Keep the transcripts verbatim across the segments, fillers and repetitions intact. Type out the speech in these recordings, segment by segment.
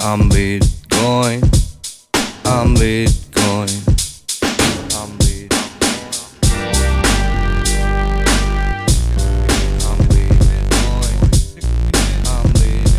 I'm Bitcoin, I'm Bitcoin, I'm Bitcoin, I'm Bitcoin, I'm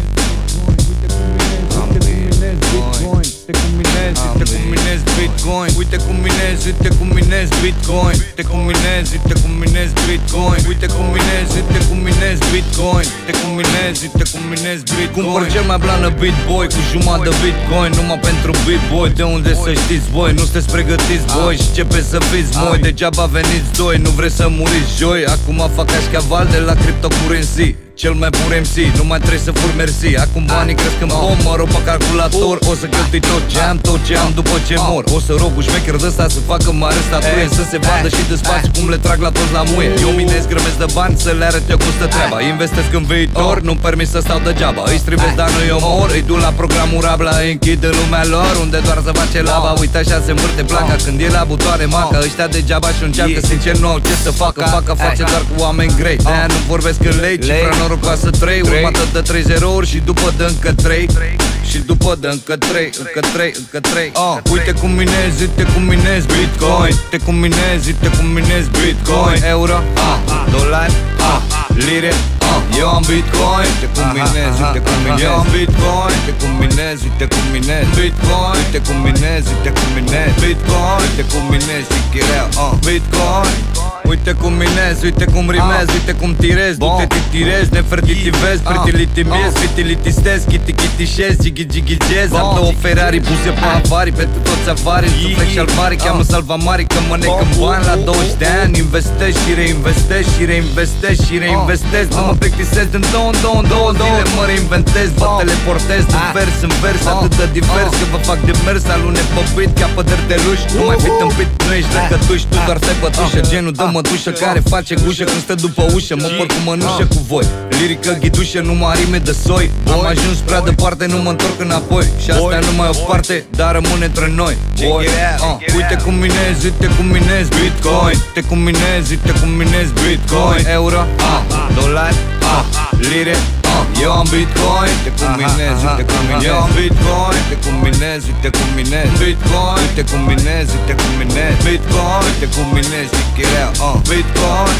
Bitcoin, te combinezi, te combinezi Bitcoin, uite cum minezi, uite cum minezi Bitcoin, te combinezi, te combinezi Bitcoin, uite cum minezi, uite cum minezi Bitcoin, te combinezi, te combinezi Bitcoin. Cumpăr cel mai blană Bitboy cu jumătate de Bitcoin, numai pentru Bitboy. De unde să știți voi, nu sunteți pregătiți voi și începeți să fiți moi. Degeaba veniți doi, nu vreți să muriți joi. Acum fac cașcaval de la cryptocurrency, cel mai pur M C, nu mai trebuie să fur mersi. Acum banii cresc în pom, mă rog pe calculator. O să cheltui tot ce am, tot ce am după ce mor. O să rog un șmecher de ăsta să facă mare statuie, să se vadă și de spațiu cum le trag la toți la muie. Eu minez grămezi de bani să le arăt eu cum stă treaba. Investesc în viitor, nu-mi permis să stau degeaba. Îi strivesc dar nu eu mor, îi duc la programul Rabla, îi închid în lumea lor, unde doar se face lava. Uite așa se învârte placa când e la butoane maca. Ăștia degeaba și încearcă sincer nu au ce să facă. Fac afaceri doar cu oameni grei, de-aia nu vorbesc în lei, cifra norocoasă trei, urmată de trei zerouri și după de încă trei. Și după de încă trei, încă trei, încă trei. uh. Uite cum minezi, uite cum minezi Bitcoin, te cum minezi, uite cum minezi Bitcoin. Euro, uh. dolari, uh. lire, uh. eu am Bitcoin, te cum minezi, uite cum minezi. Eu am Bitcoin, te cum minezi, uite cum minezi Bitcoin, te cum minezi, uite cum minezi Bitcoin, uite cum minezi, chichireu, uh. Bitcoin. Uite cum minezi, uite cum rimezi, uite cum tirezi, du-te titirezi, nefertitivezi, pretilitimezi, vitilitisezi, chitichitișezi, gigi-gigi-gezi. Am două Ferrari puse pe avari, pentru toți avari, suflet și alvari, cheamă salvamari, că mă nec în bani la douăzeci de ani. Investezi și reinvestezi și reinvestezi și reinvestezi. Nu mă plictisesc din două în două, în două zile mă reinventez, vă teleportez din vers în vers, atât de divers că vă fac de mers, alune păpit ca pe derdeluși. Nu mai fi tâmpit, nu ești răcătuși, tu doar stai pătușă, genul de mătușă care face gușă când stă după ușă. Mă porc cu mănușă cu voi, lirică ghidușă, numai rime de soi. Am ajuns prea departe, nu mă întorc înapoi. Și asta e numai o parte, dar rămâne între noi. Boy, uh, uite cum minezi, uite cum minezi Bitcoin, te cum minezi, uite cum minezi Bitcoin. Euro, uh, dolari, uh, lire, uh, eu am Bitcoin, te cum minezi, uite cum minezi. Eu am Bitcoin, te cum minezi, uite cum minezi Bitcoin, uite cum minezi, uite cum minezi Bitcoin, uite cum minezi, chichireu, uh, Bitcoin.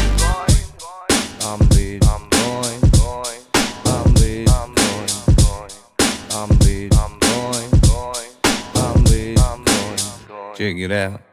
I'm Bitcoin, I'm Bitcoin, I'm Bitcoin, I'm Bitcoin, I'm Bitcoin. Check it out.